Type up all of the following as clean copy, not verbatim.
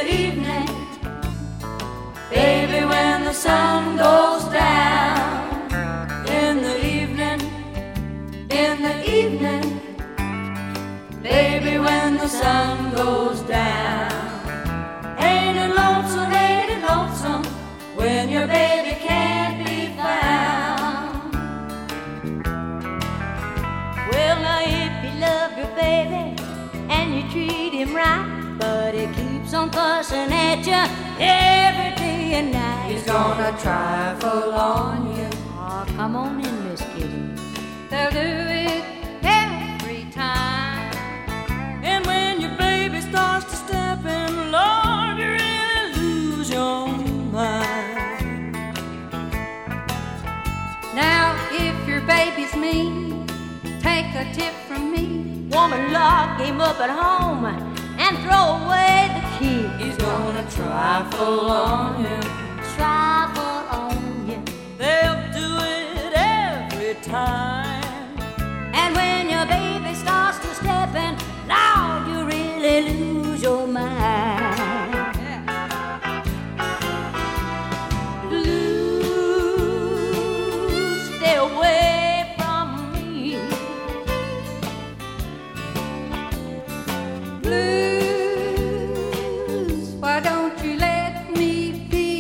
evening, baby, when the sun goes down. In the evening, baby, when the sun goes down. Ain't it lonesome when your baby can't be found? Well, now if you love your baby and you treat him right, but he keeps on fussing at you every day and night, He's gonna trifle on you. oh, come on in, Miss Kitty. They'll do it every time. And when your baby starts to step in, Lord, you really lose your mind. Now, if your baby's mean, take a tip from me. Woman, lock him up at home and throw away the key. He's gonna trifle on you. Trifle on you. They'll do it every time. And when your baby starts to step in, Lord, you really lose your mind. Blues, stay away from me. Blues, why don't you let me be?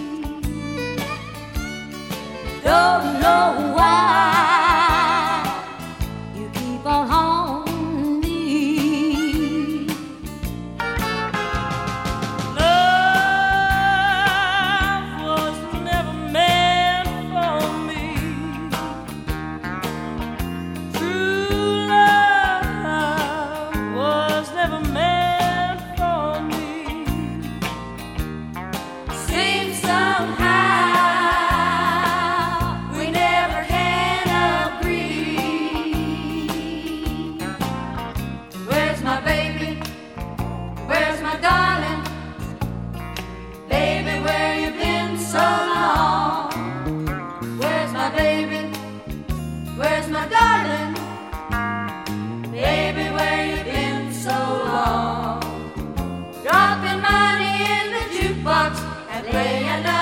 Don't know why you keep on haunting me. Love was never meant for me. True love was never meant for me. Seems somehow we never can agree. Where's my baby? Where's my darling? Baby, where you been so long? Where's my baby? Where's my darling? Baby, where you been so long? Dropping money in the jukebox and playing